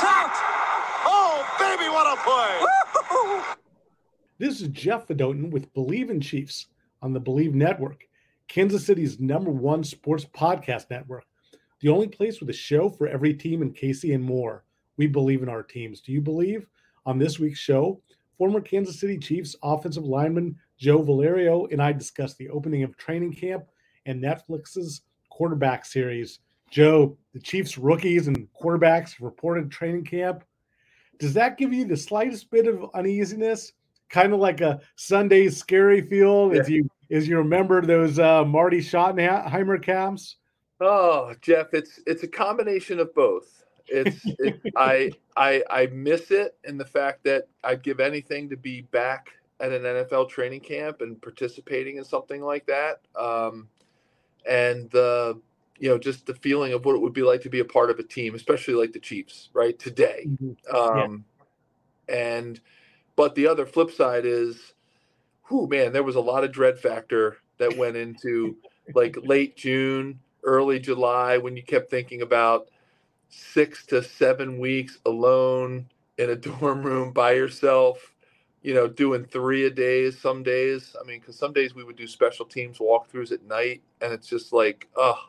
out! Oh, baby, what a play! This is Jeff Fedotin with Believe in Chiefs on the Believe Network, Kansas City's #1 sports podcast network. The only place with a show for every team in KC and more. We believe in our teams. Do you believe? On this week's show, former Kansas City Chiefs offensive lineman Joe Valerio and I discuss the opening of training camp and Netflix's quarterback series. Joe, the Chiefs rookies and quarterbacks reported training camp. Does that give you the slightest bit of uneasiness? Kind of like a Sunday scary feel as you remember those Marty Schottenheimer camps? Oh, Jeff, it's a combination of both. I miss it in the fact that I'd give anything to be back at an NFL training camp and participating in something like that. And just the feeling of what it would be like to be a part of a team, especially like the Chiefs, right? Today. But the other flip side is, man, there was a lot of dread factor that went into like late June, early July, when you kept thinking about 6 to 7 weeks alone in a dorm room by yourself, doing 3 a day some days. I mean, because some days we would do special teams walkthroughs at night, and it's just like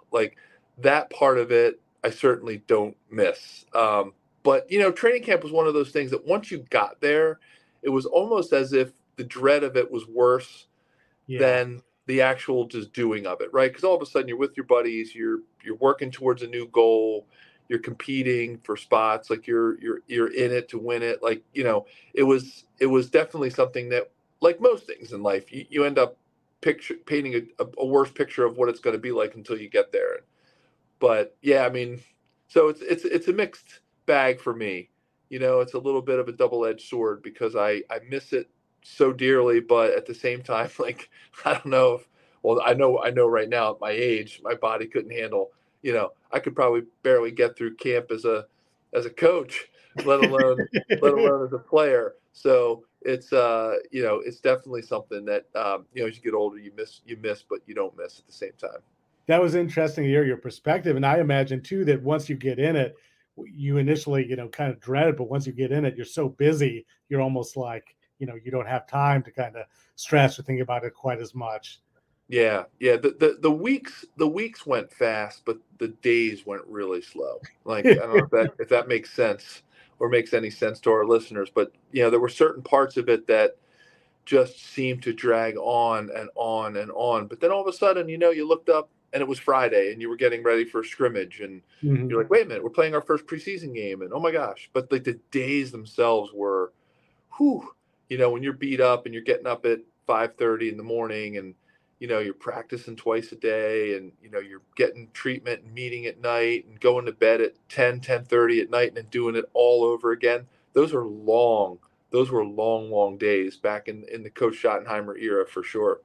that part of it I certainly don't miss. But training camp was one of those things that once you got there, it was almost as if the dread of it was worse than the actual just doing of it, right? Because all of a sudden you're with your buddies, you're working towards a new goal, you're competing for spots, like you're in it to win it. Like, it was definitely something that, like most things in life, you end up painting a worse picture of what it's going to be like until you get there. But yeah, I mean, so it's a mixed bag for me. It's a little bit of a double-edged sword because I miss it so dearly, but at the same time, like, I don't know I know right now at my age, my body couldn't handle, I could probably barely get through camp as a coach, let alone as a player. So it's it's definitely something that as you get older, you miss, but you don't miss at the same time. That was interesting to hear your perspective. And I imagine too that once you get in it, you initially, kind of dread it, but once you get in it, you're so busy, you're almost like, you don't have time to kind of stress or think about it quite as much. Yeah. The weeks went fast, but the days went really slow. Like, I don't know if that makes sense or makes any sense to our listeners, but there were certain parts of it that just seemed to drag on and on and on. But then all of a sudden, you looked up and it was Friday and you were getting ready for a scrimmage and you're like, wait a minute, we're playing our first preseason game. And oh my gosh. But like the days themselves were, when you're beat up and you're getting up at 5:30 in the morning and, you're practicing twice a day and, you're getting treatment and meeting at night and going to bed at 10:30 at night and then doing it all over again. Those were long days back in the Coach Schottenheimer era for sure.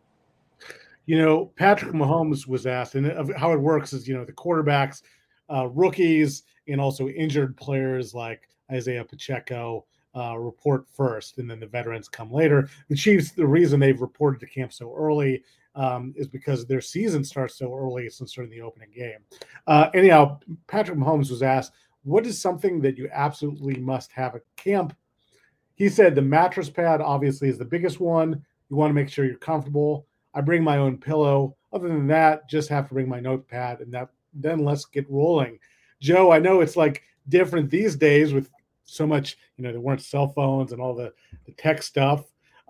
Patrick Mahomes was asked, and how it works is, the quarterbacks, rookies, and also injured players like Isaiah Pacheco report first, and then the veterans come later. The Chiefs, the reason they've reported to camp so early is because their season starts so early since during the opening game. Anyhow, Patrick Mahomes was asked, what is something that you absolutely must have at camp? He said the mattress pad obviously is the biggest one. You want to make sure you're comfortable. I bring my own pillow. Other than that, just have to bring my notepad, and then let's get rolling. Joe, I know it's like different these days with so much, there weren't cell phones and all the tech stuff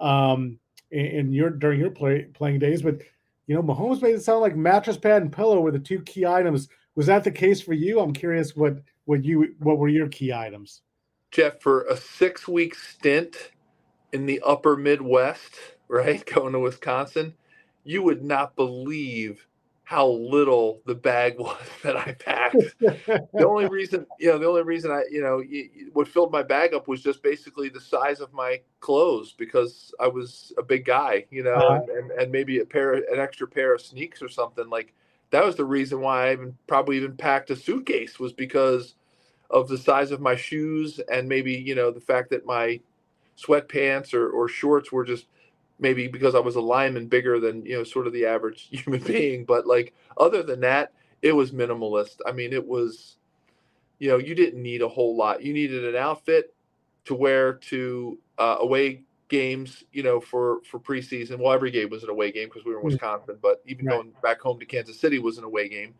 during your playing days, but Mahomes made it sound like mattress pad and pillow were the two key items. Was that the case for you? I'm curious what were your key items? Jeff, for a 6-week stint in the upper Midwest, right, going to Wisconsin, you would not believe how little the bag was that I packed. The only reason I, what filled my bag up was just basically the size of my clothes because I was a big guy, and maybe an extra pair of sneaks or something. Like, that was the reason why I probably even packed a suitcase, was because of the size of my shoes and maybe, the fact that my sweatpants or shorts were just maybe because I was a lineman bigger than, sort of the average human being. But like, other than that, it was minimalist. I mean, it was you didn't need a whole lot. You needed an outfit to wear to away games, for preseason. Well, every game was an away game because we were in Wisconsin, but even Right. going back home to Kansas City was an away game.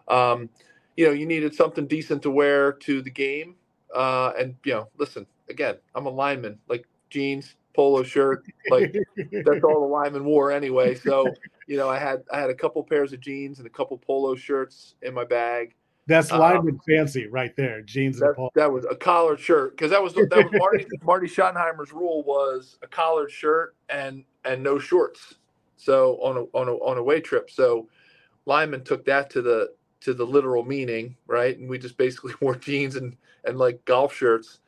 You needed something decent to wear to the game. And listen, again, I'm a lineman, like jeans, polo shirt, like that's all the lineman wore anyway. So, I had a couple pairs of jeans and a couple polo shirts in my bag. That's lineman fancy right there. Jeans and a polo. That was a collared shirt, because that was Marty Schottenheimer's rule was a collared shirt and no shorts. So on a away trip, so linemen took that to the literal meaning, right? And we just basically wore jeans and like golf shirts.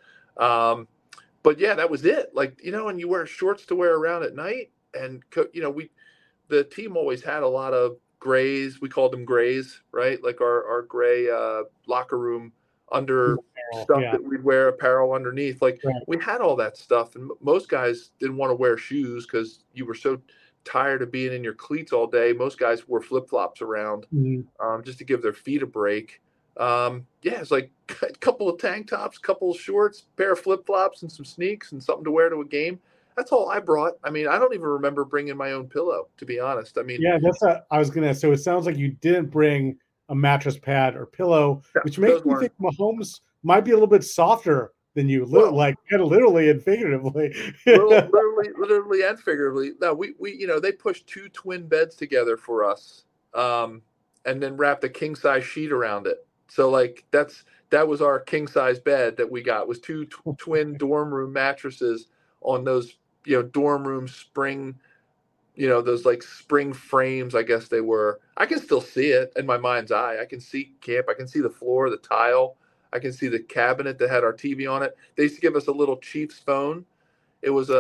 But yeah, that was it. Like, and you wear shorts to wear around at night, and the team always had a lot of grays. We called them grays, right? Like our gray locker room under stuff that we'd wear apparel underneath. Like we had all that stuff, and most guys didn't want to wear shoes because you were so tired of being in your cleats all day. Most guys wore flip-flops around just to give their feet a break. It's like a couple of tank tops, couple of shorts, pair of flip-flops, and some sneaks, and something to wear to a game. That's all I brought. I mean, I don't even remember bringing my own pillow, to be honest. I mean, so it sounds like you didn't bring a mattress pad or pillow, which makes me think Mahomes might be a little bit softer than you, like kind of literally and figuratively. literally and figuratively. No, we they pushed 2 twin beds together for us, and then wrapped a king size sheet around it. So like that was our king size bed that we got, was 2 twin dorm room mattresses on those dorm room spring, those like spring frames, I guess they were. I can still see it in my mind's eye. I can see camp. I can see the floor, the tile. I can see the cabinet that had our TV on it. They used to give us a little Chiefs phone. It was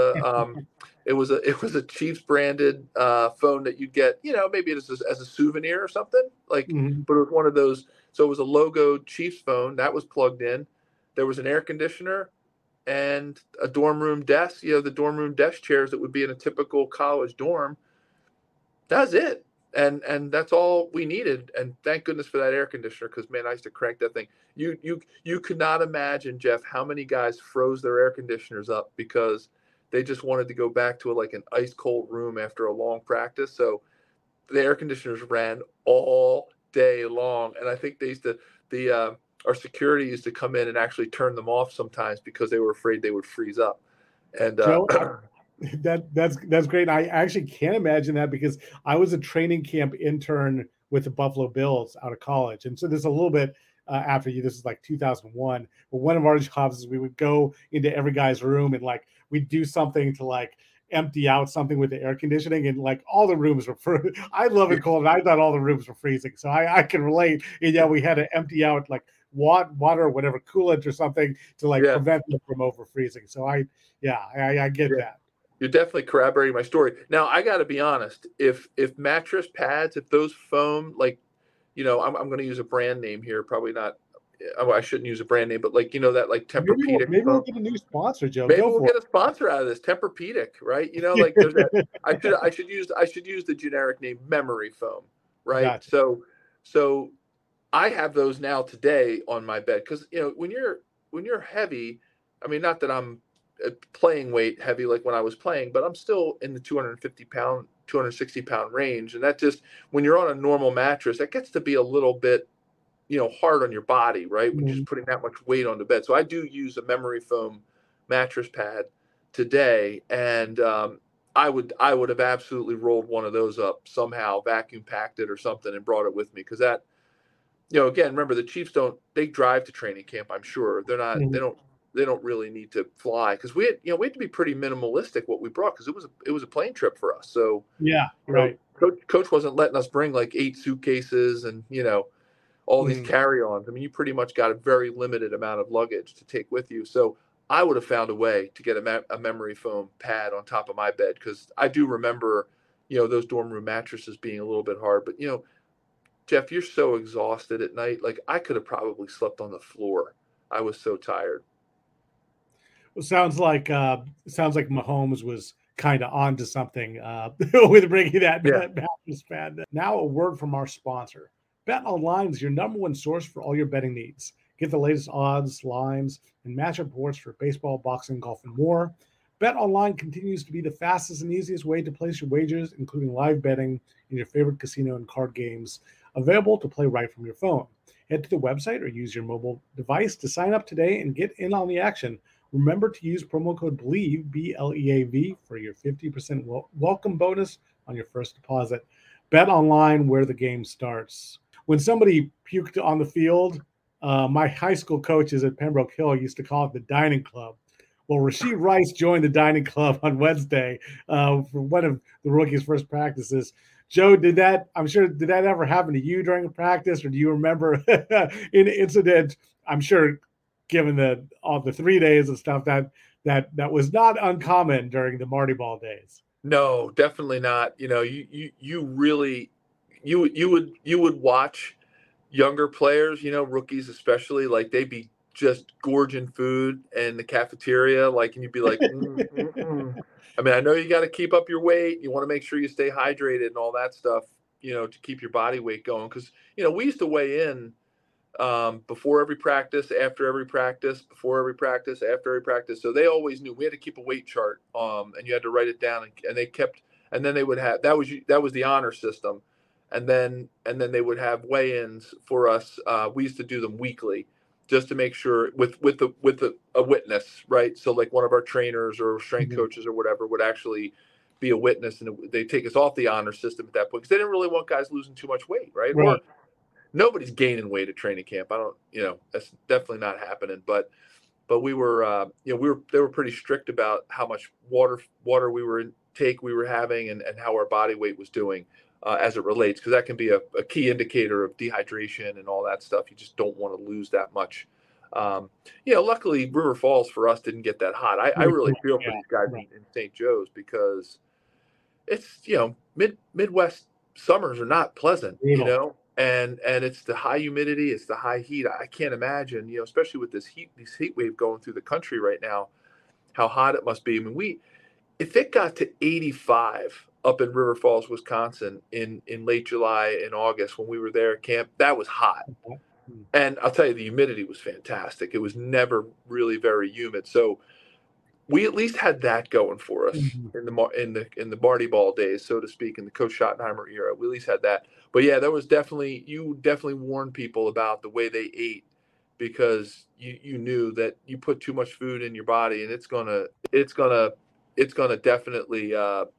a Chiefs branded phone that you'd get, maybe as a souvenir or something, like. But it was one of those. So it was a logoed Chiefs phone that was plugged in. There was an air conditioner and a dorm room desk. The dorm room desk chairs that would be in a typical college dorm. That's it. And that's all we needed. And thank goodness for that air conditioner, because man, I used to crank that thing. You could not imagine, Jeff, how many guys froze their air conditioners up because they just wanted to go back to like an ice cold room after a long practice. So the air conditioners ran all day long, and I think they used to our security used to come in and actually turn them off sometimes because they were afraid they would freeze up. And Joe, that's great. I actually can't imagine that, because I was a training camp intern with the Buffalo Bills out of college, and so there's a little bit after you. This is like 2001. But one of our jobs is we would go into every guy's room and like we'd do something to like empty out something with the air conditioning, and like all the rooms were I love it cold, and I thought all the rooms were freezing, so I can relate. And yeah, we had to empty out like water or whatever, coolant or something to like prevent them from over freezing. So I get that. You're definitely corroborating my story. Now I got to be honest, if mattress pads, if those foam, like, I'm going to use a brand name here, probably not. I shouldn't use a brand name, but like, that like Tempur-Pedic. Maybe we'll get a new sponsor, Joe. Maybe we'll get a sponsor out of this, Tempur-Pedic, right? Like there's that. I should use the generic name Memory Foam, right? Gotcha. So I have those now today on my bed, because when you're heavy, I mean, not that I'm playing weight heavy like when I was playing, but I'm still in the 250 pound, 260 pound range, and that just, when you're on a normal mattress, that gets to be a little bit hard on your body, right? When you're just putting that much weight on the bed. So I do use a Memory Foam mattress pad today, and I would have absolutely rolled one of those up somehow, vacuum packed it or something, and brought it with me, because that, again, remember, the Chiefs they drive to training camp. I'm sure they're not, they don't really need to fly, because we had to be pretty minimalistic what we brought, because it was a plane trip for us. So Coach wasn't letting us bring like 8 suitcases and all these carry-ons. I mean, you pretty much got a very limited amount of luggage to take with you. So I would have found a way to get a Memory Foam pad on top of my bed, because I do remember, those dorm room mattresses being a little bit hard. But, Jeff, you're so exhausted at night. Like, I could have probably slept on the floor. I was so tired. Well, sounds like Mahomes was kind of onto something with bringing that mattress pad. Now, a word from our sponsor. Bet Online is your number one source for all your betting needs. Get the latest odds, lines, and matchup reports for baseball, boxing, golf, and more. Bet Online continues to be the fastest and easiest way to place your wagers, including live betting in your favorite casino and card games, available to play right from your phone. Head to the website or use your mobile device to sign up today and get in on the action. Remember to use promo code BLEAV, BLEAV, for your 50% welcome bonus on your first deposit. Bet Online, where the game starts. When somebody puked on the field, my high school coaches at Pembroke Hill used to call it the dining club. Well, Rasheed Rice joined the dining club on Wednesday for one of the rookies' first practices. Joe, did that ever happen to you during a practice, or do you remember an incident? I'm sure, given all the 3 days of stuff, that was not uncommon during the Marty Ball days. No, definitely not. You really you would watch younger players, rookies especially, like they'd be just gorging food in the cafeteria, like, and you'd be like, I mean, I know you got to keep up your weight. You want to make sure you stay hydrated and all that stuff, to keep your body weight going. Because, we used to weigh in before every practice, after every practice, before every practice, after every practice. So they always knew we had to keep a weight chart, and you had to write it down, and they kept, and then they would have, that was the honor system. And then they would have weigh-ins for us. We used to do them weekly, just to make sure with a witness, right? So like one of our trainers or strength coaches or whatever would actually be a witness, and they take us off the honor system at that point because they didn't really want guys losing too much weight, right? Or nobody's gaining weight at training camp. I don't, that's definitely not happening. But we were, they were pretty strict about how much water we were having and how our body weight was doing. As it relates, because that can be a key indicator of dehydration and all that stuff. You just don't want to lose that much. Luckily River Falls for us didn't get that hot. I really feel for these guys in St. Joe's because it's, Midwest summers are not pleasant, and it's the high humidity, it's the high heat. I can't imagine, especially with this heat wave going through the country right now, how hot it must be. I mean, if it got to 85 up in River Falls, Wisconsin in late July and August when we were there at camp, that was hot. And I'll tell you, the humidity was fantastic. It was never really very humid. So we at least had that going for us in the Marty Ball days, so to speak, in the Coach Schottenheimer era. We at least had that. But yeah, you definitely warned people about the way they ate, because you knew that you put too much food in your body and it's gonna definitely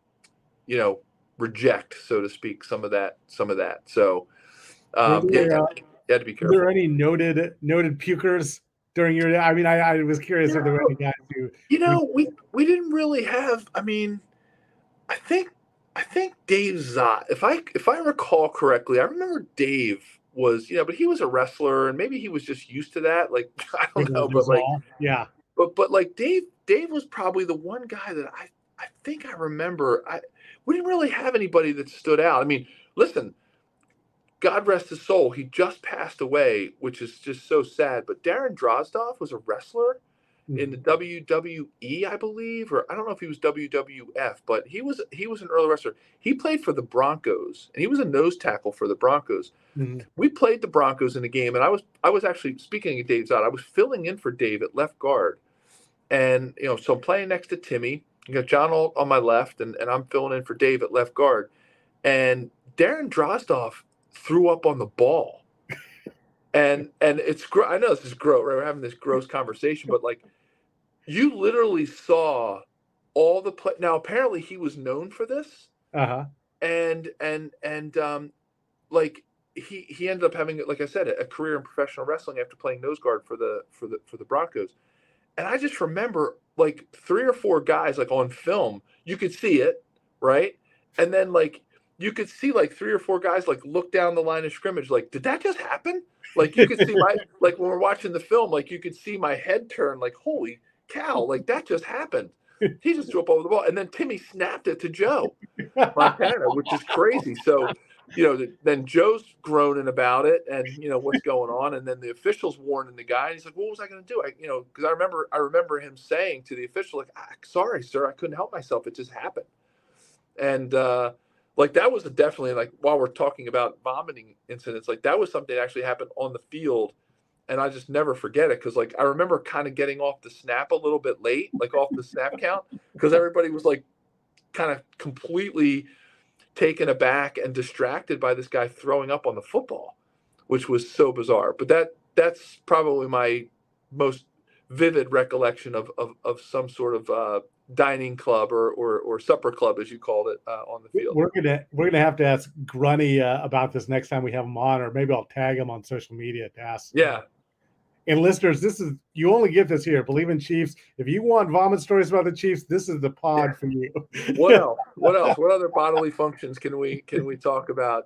reject, so to speak, some of that. So you had to be careful. Were there any noted pukers during your? I mean, I was curious if there were any guys who. We didn't really have. I mean, I think Dave Zott, if I recall correctly, I remember Dave was, but he was a wrestler and maybe he was just used to that. Like, I don't know, but like, yeah. But like Dave was probably the one guy that I think I remember. We didn't really have anybody that stood out. I mean, listen, God rest his soul. He just passed away, which is just so sad. But Darren Drozdov was a wrestler in the WWE, I believe, or I don't know if he was WWF, but he was an early wrestler. He played for the Broncos, and he was a nose tackle for the Broncos. We played the Broncos in a game, and I was actually, speaking of Dave Zott, I was filling in for Dave at left guard. And, so I'm playing next to Timmy. You got John on my left, and I'm filling in for Dave at left guard. And Darren Drozdov threw up on the ball. And it's, I know this is gross, right? We're having this gross conversation, but like, you literally saw all the play. Now, apparently he was known for this. And like he ended up having, like I said, a career in professional wrestling after playing nose guard for the Broncos. And I just remember like 3 or 4 guys, like on film, you could see it, right? And then like you could see like 3 or 4 guys like look down the line of scrimmage, like, did that just happen? Like you could see like when we're watching the film, like you could see my head turn, like, holy cow, like that just happened. He just threw up over the ball, and then Timmy snapped it to Joe Montana, which is crazy. So, then Joe's groaning about it, and what's going on, and then the officials warning the guy, and he's like, "What was I going to do?" Because I remember him saying to the official, like, "Sorry, sir, I couldn't help myself. It just happened." And like that was definitely, like, while we're talking about vomiting incidents, like that was something that actually happened on the field and I just never forget it because like I remember kind of getting off the snap a little bit late, like off the snap count, because everybody was like kind of completely taken aback and distracted by this guy throwing up on the football, which was so bizarre. But that's probably my most vivid recollection of some sort of dining club or supper club, as you called it, on the field. We're gonna have to ask Grunny about this next time we have him on, or maybe I'll tag him on social media to ask. Yeah. And listeners, this is, you only get this here. Believe in Chiefs. If you want vomit stories about the Chiefs, this is the pod for you. What else? What else? What other bodily functions can we talk about?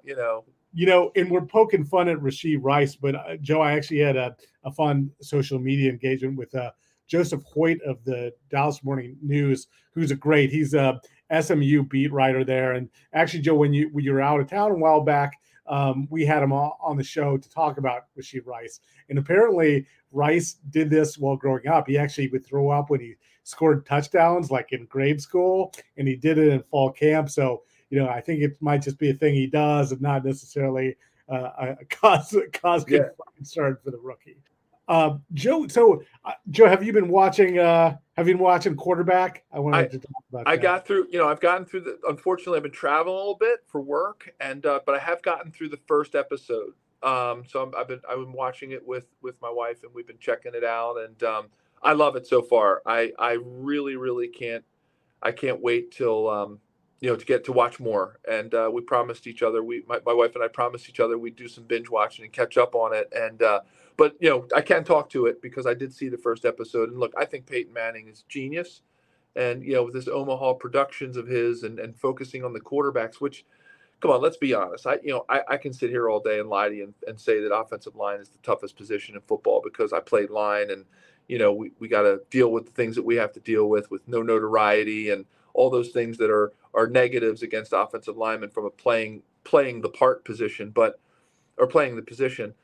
And we're poking fun at Rashee Rice, but Joe, I actually had a fun social media engagement with Joseph Hoyt of the Dallas Morning News, he's a SMU beat writer there. And actually, Joe, when you were out of town a while back, we had him on the show to talk about Rashee Rice. And apparently Rice did this while growing up. He actually would throw up when he scored touchdowns, like in grade school, and he did it in fall camp. So, I think it might just be a thing he does and not necessarily a cause concern for the rookie. Joe, Joe, have you been watching quarterback? I wanted to talk about that. I've gotten through unfortunately I've been traveling a little bit for work but I have gotten through the first episode. So I've been watching it with my wife, and we've been checking it out, and I love it so far. I really, really can't wait till to get to watch more. And we promised each other, my wife and I promised each other we'd do some binge watching and catch up on it. And but I can't talk to it because I did see the first episode. And look, I think Peyton Manning is genius. And with this Omaha Productions of his and focusing on the quarterbacks, which, come on, let's be honest. I can sit here all day and lie to you and say that offensive line is the toughest position in football because I played line, and we got to deal with the things that we have to deal with no notoriety and all those things that are negatives against offensive linemen from a playing the part position, or playing the position.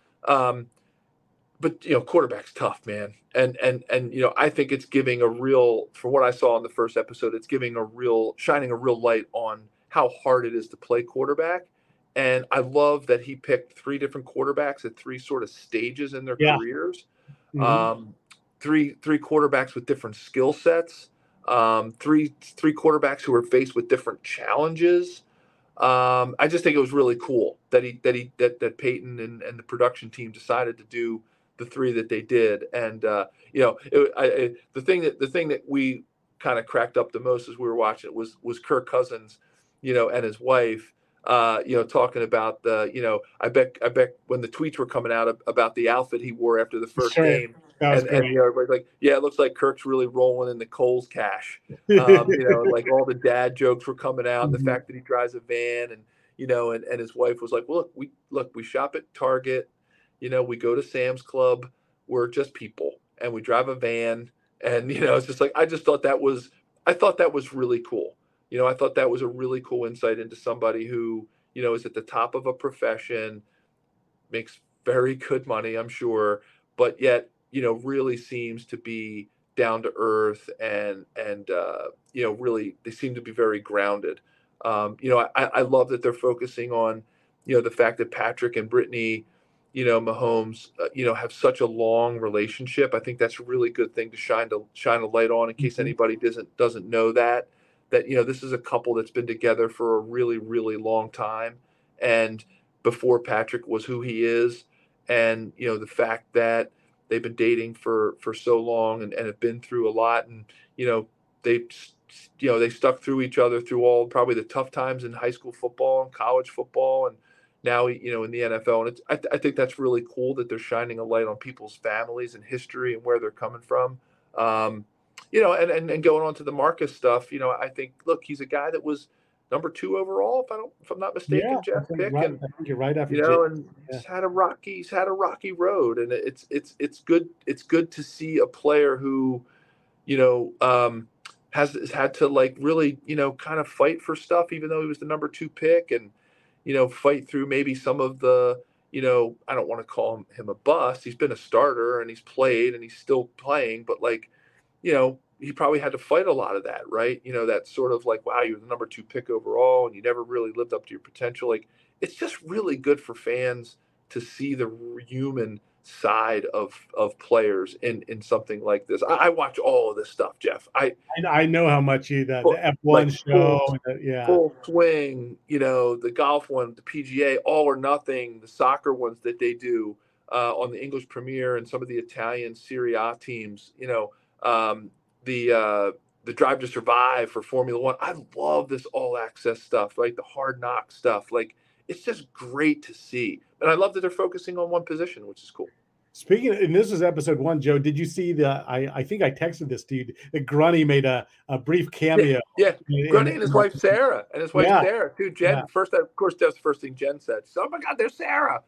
But quarterback's tough, man. And I think it's giving from what I saw in the first episode, it's shining a real light on how hard it is to play quarterback. And I love that he picked 3 different quarterbacks at 3 sort of stages in their careers. Mm-hmm. Three quarterbacks with different skill sets. 3 quarterbacks who were faced with different challenges. I just think it was really cool that Peyton and the production team decided to do the 3 that they did. And the thing that we kind of cracked up the most as we were watching it was Kirk Cousins, and his wife, talking about I bet when the tweets were coming out about the outfit he wore after the first game. And everybody's like, yeah, it looks like Kirk's really rolling in the Kohl's cash. Like all the dad jokes were coming out, and the fact that he drives a van, and and his wife was like, well, we shop at Target, we go to Sam's Club, we're just people, and we drive a van, and it's just like I thought that was really cool. I thought that was a really cool insight into somebody who is at the top of a profession, makes very good money, I'm sure, but yet really seems to be down to earth and really they seem to be very grounded. I love that they're focusing on, the fact that Patrick and Brittany, Mahomes, have such a long relationship. I think that's a really good thing to shine a light on in case anybody doesn't know that this is a couple that's been together for a really, really long time. And before Patrick was who he is, and, the fact that they've been dating for so long and have been through a lot, and they stuck through each other through all probably the tough times in high school football and college football, and now in the NFL. And I think that's really cool that they're shining a light on people's families and history and where they're coming from. And going on to the Marcus stuff, I think, look, he's a guy that was number 2 overall, if I'm not mistaken, Jeff pick. Right. And I think you're right after and he's had a rocky road, and it's good to see a player who, has had to like really, kind of fight for stuff, even though he was the number 2 pick, and, fight through maybe some of the, I don't want to call him a bust. He's been a starter and he's played and he's still playing, but like, he probably had to fight a lot of that, right? That sort of like, wow, you were the number 2 pick overall and you never really lived up to your potential. Like, it's just really good for fans to see the human side of players in something like this. I watch all of this stuff, Jeff. I know how much the F1 like show, full swing, the golf one, the PGA, all or nothing, the soccer ones that they do on the English Premier and some of the Italian Serie A teams, the Drive to Survive for Formula One. I love this all access stuff, like the Hard Knock stuff. Like, it's just great to see. And I love that they're focusing on one position, which is cool. Speaking of, and this is episode 1, Joe, did you see I think I texted this to you, that Grunny made a brief cameo. Yeah. Grunny and his wife, Sarah, Sarah, too. Jen, first, of course, that's the first thing Jen said. So, oh my God, there's Sarah.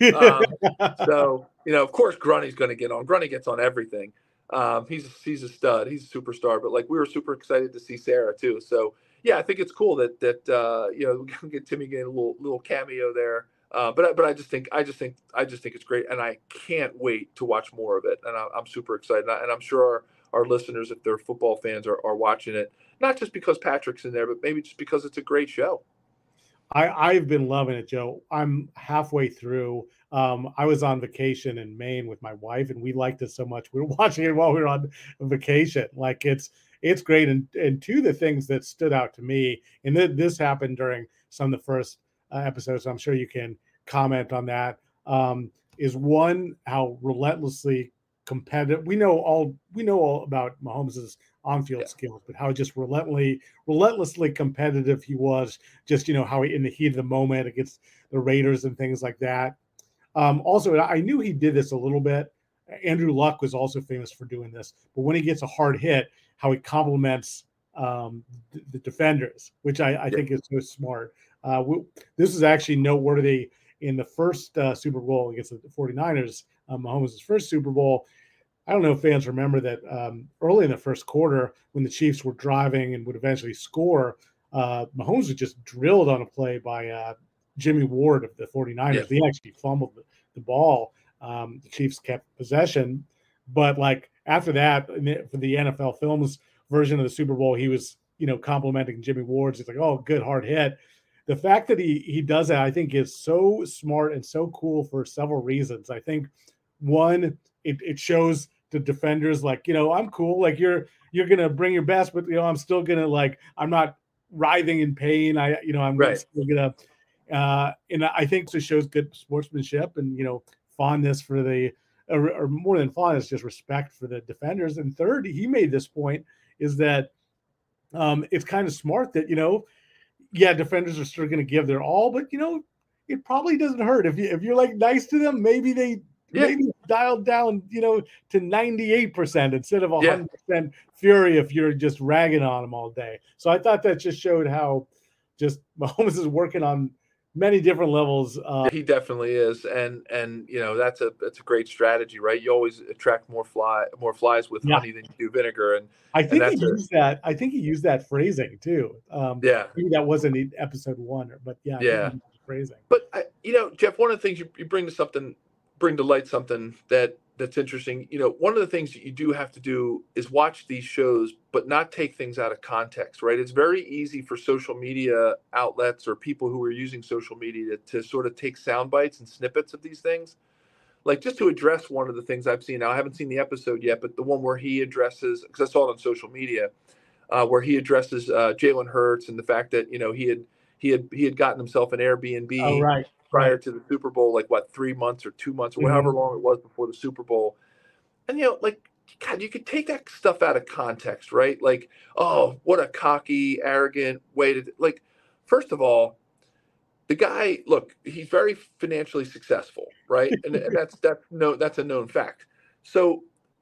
So, of course, Grunny's going to get on. Grunny gets on everything. He's a stud. He's a superstar. But, like, we were super excited to see Sarah, too. So, yeah, I think it's cool that we can get Timmy getting a little cameo there. But I just think it's great, and I can't wait to watch more of it. And I'm super excited, and I'm sure our listeners, if they're football fans, are watching it, not just because Patrick's in there, but maybe just because it's a great show. I've been loving it, Joe. I'm halfway through. I was on vacation in Maine with my wife, and we liked it so much. We were watching it while we were on vacation. Like, it's great. And two of the things that stood out to me, and this happened during some of the first episodes, so I'm sure you can comment on that, is one, how relentlessly competitive. We know all about Mahomes' on-field skills, but how just relentlessly competitive he was. Just how he, in the heat of the moment against the Raiders and things like that. Also, I knew he did this a little bit. Andrew Luck was also famous for doing this, but when he gets a hard hit, how he compliments the defenders, which I think is so smart. This is actually noteworthy in the first Super Bowl against the 49ers, Mahomes' first Super Bowl. I don't know if fans remember that early in the first quarter, when the Chiefs were driving and would eventually score, Mahomes was just drilled on a play by Jimmy Ward of the 49ers. Yeah. He actually fumbled the ball. The Chiefs kept possession. But, like, after that, for the NFL Films version of the Super Bowl, he was, complimenting Jimmy Ward. He's like, oh, good hard hit. The fact that he does that, I think, is so smart and so cool for several reasons. I think, one, it shows the defenders, like, I'm cool. Like, you're going to bring your best, but, I'm still going to, like, I'm not writhing in pain. I'm right. Still going to, and I think it shows good sportsmanship and, fondness for or more than fondness, just respect for the defenders. And third, he made this point, is that it's kind of smart that, defenders are still going to give their all, but it probably doesn't hurt if you're like nice to them. Maybe they dialed down, to 98% instead of 100% fury if you're just ragging on them all day. So I thought that just showed how just Mahomes is working on many different levels. He definitely is, and that's a great strategy, right? You always attract more flies with honey than you do vinegar, and I think he used that. I think he used that phrasing too. Maybe that wasn't in episode 1, but phrasing. But Jeff, one of the things you bring to light something that's interesting. One of the things that you do have to do is watch these shows, but not take things out of context, right? It's very easy for social media outlets or people who are using social media to sort of take sound bites and snippets of these things. Like, just to address one of the things I've seen now, I haven't seen the episode yet, but the one where he addresses, because I saw it on social media, where he addresses Jalen Hurts and the fact that, he had gotten himself an Airbnb. Oh, right. Prior to the Super Bowl, like 3 months or 2 months or however long it was before the Super Bowl. And, God, you could take that stuff out of context, right? Like, oh, what a cocky, arrogant way to, like, first of all, the guy, look, he's very financially successful, right? And that's a known fact. So,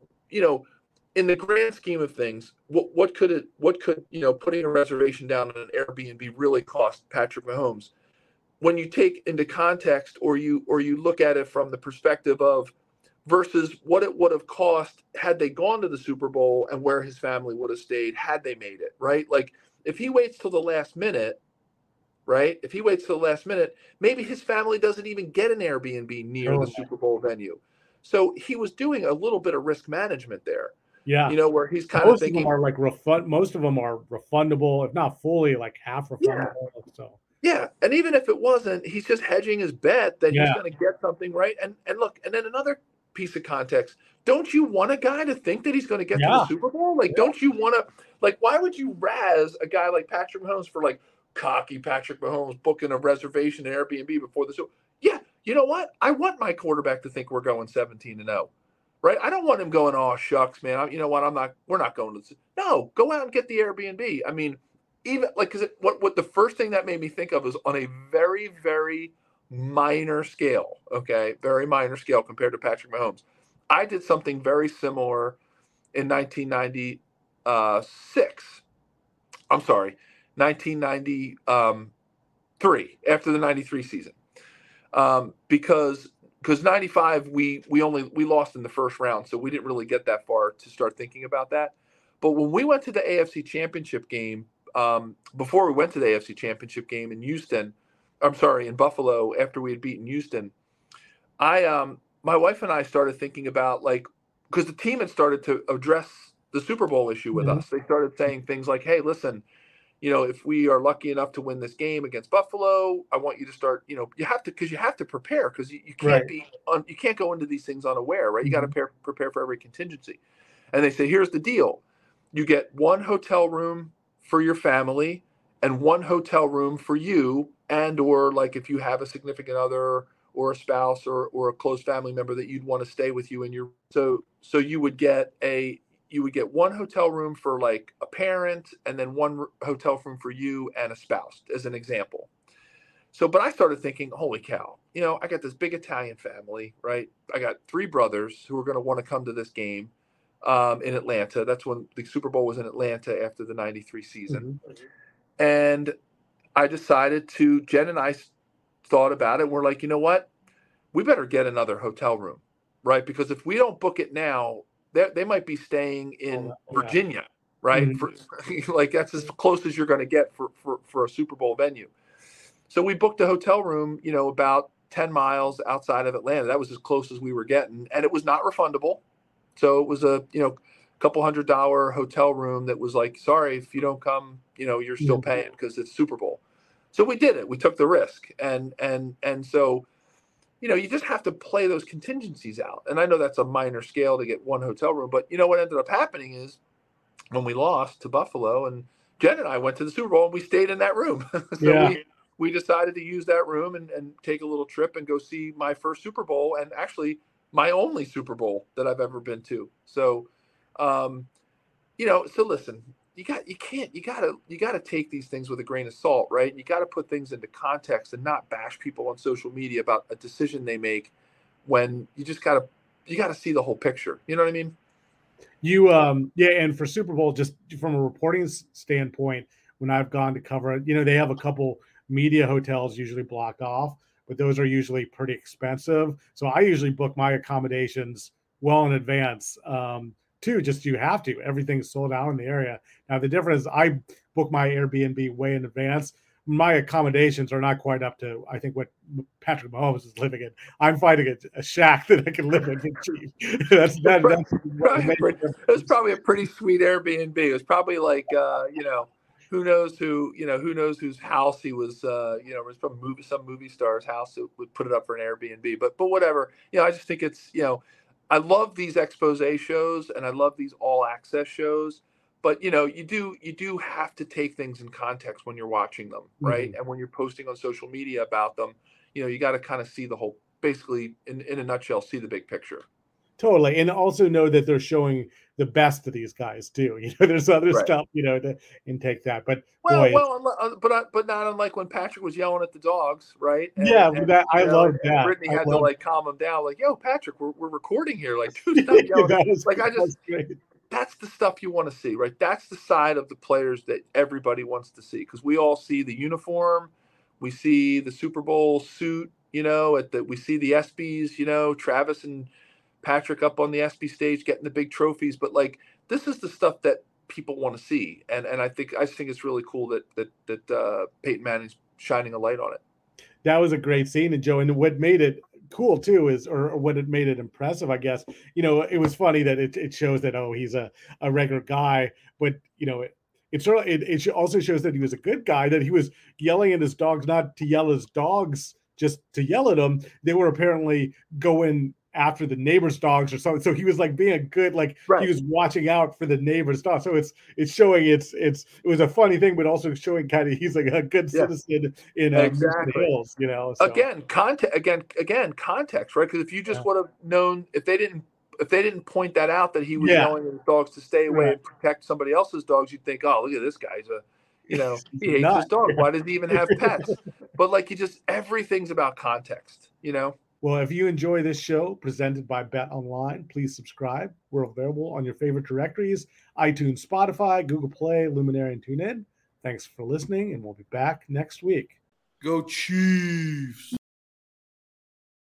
in the grand scheme of things, what could putting a reservation down on an Airbnb really cost Patrick Mahomes? When you take into context or you look at it from the perspective of versus what it would have cost had they gone to the Super Bowl and where his family would have stayed had they made it, right? Like, if he waits till the last minute, right? If he waits till the last minute, maybe his family doesn't even get an Airbnb near the Super Bowl venue. So he was doing a little bit of risk management there. Yeah. Where he's kind of thinking. Most of them are refundable, if not fully, like half refundable. Yeah. So. Yeah, and even if it wasn't, he's just hedging his bet that he's going to get something, right. And look, and then piece of context. Don't you want a guy to think that he's going to get to Yeah. the Super Bowl? Like, don't you want to, like, why would you razz a guy like Patrick Mahomes for like cocky Patrick Mahomes booking a reservation at Airbnb before the Super Bowl? Yeah, you know what? I want my quarterback to think we're going 17-0, right? I don't want him going, oh shucks, man. You know what? We're not going to. No, go out and get the Airbnb. I mean, even like, because what the first thing that made me think of was on a very, very minor scale. Okay, very minor scale compared to Patrick Mahomes. I did something very similar in 1996. I'm sorry, 1993, after the 93 season. Because 95 we lost in the first round, so we didn't really get that far to start thinking about that. But when we went to the AFC Championship game, before we went to the AFC Championship game in Buffalo, after we had beaten Houston, my wife and I started thinking about, like, because the team had started to address the Super Bowl issue with us. They started saying things like, hey, listen, you know, if we are lucky enough to win this game against Buffalo, I want you to start, you know, you have to prepare, because you can't you can't go into these things unaware, right? You got to prepare for every contingency. And they say, here's the deal. You get one hotel room for your family and one hotel room for you, and or like if you have a significant other or a spouse or a close family member that you'd want to stay with you in your, so you would get one hotel room for like a parent, and then one hotel room for you and a spouse, as an example. So, but I started thinking, holy cow, you know, I got this big Italian family, right? I got 3 brothers who are going to want to come to this game in Atlanta. That's when the Super Bowl was in Atlanta after the 93 season. And I decided Jen and I thought about it. We're like, you know what? We better get another hotel room, right? Because if we don't book it now, they might be staying in Virginia, right? Like, that's as close as you're going to get for a Super Bowl venue. So we booked a hotel room, you know, about 10 miles outside of Atlanta. That was as close as we were getting, and it was not refundable. So it was a, you know, couple $100 hotel room that was like, sorry, if you don't come, you know, you're still paying because it's Super Bowl. So we did it. We took the risk. And so, you know, you just have to play those contingencies out. And I know that's a minor scale to get one hotel room, but you know what ended up happening is when we lost to Buffalo, and Jen and I went to the Super Bowl, and we stayed in that room. We decided to use that room and take a little trip and go see my first Super Bowl, and actually my only Super Bowl that I've ever been to. So, you know, so listen, you gotta take these things with a grain of salt, right? You got to put things into context and not bash people on social media about a decision they make, when you gotta see the whole picture. You know what I mean? And for Super Bowl, just from a reporting standpoint, when I've gone to cover it, you know, they have a couple media hotels usually blocked off, but those are usually pretty expensive. So I usually book my accommodations well in advance. You have to. Everything's sold out in the area. Now, the difference is I book my Airbnb way in advance. My accommodations are not quite up to, I think, what Patrick Mahomes is living in. I'm finding a shack that I can live in cheap. That's It was probably a pretty sweet Airbnb. It was probably like, you know, who knows whose house he was, you know, it was from some movie star's house that would put it up for an Airbnb. But whatever. You know, I just think it's, you know, I love these expose shows and I love these all access shows, but you know, you do have to take things in context when you're watching them, right? And when you're posting on social media about them, you know, you got to kind of see the whole, basically in a nutshell, see the big picture. Totally. And also know that they're showing the best of these guys too. You know, there's other stuff, you know, and take that. But but not unlike when Patrick was yelling at the dogs, right? I love that. Brittany had to like calm him down, like, yo, Patrick, we're recording here. Like, dude, stop yelling. That's the stuff you want to see, right? That's the side of the players that everybody wants to see, because we all see the uniform, we see the Super Bowl suit, you know, we see the ESPYs, you know, Travis and Patrick up on the ESPY stage getting the big trophies, but like, this is the stuff that people want to see, and I think it's really cool that Peyton Manning's shining a light on it. That was a great scene, and Joe, and what made it cool too is, or what it made it impressive, I guess, you know, it was funny that it shows that, oh, he's a regular guy, but you know, it also shows that he was a good guy, that he was yelling at his dogs, not to yell at his dogs just to yell at them. They were apparently going after the neighbor's dogs or something. So he was like being a good, like he was watching out for the neighbor's dog. So it's showing it was a funny thing, but also showing kind of he's like a good citizen in Moosehead Hills, you know. So. Again, context, right? Because if you just would have known, if they didn't point that out that he was yelling at his dogs to stay away and protect somebody else's dogs, you'd think, oh, look at this guy's he hates his dog. Why does he even have pets? But like, everything's about context, you know. Well, if you enjoy this show presented by Bet Online, please subscribe. We're available on your favorite directories: iTunes, Spotify, Google Play, Luminary, and TuneIn. Thanks for listening, and we'll be back next week. Go Chiefs!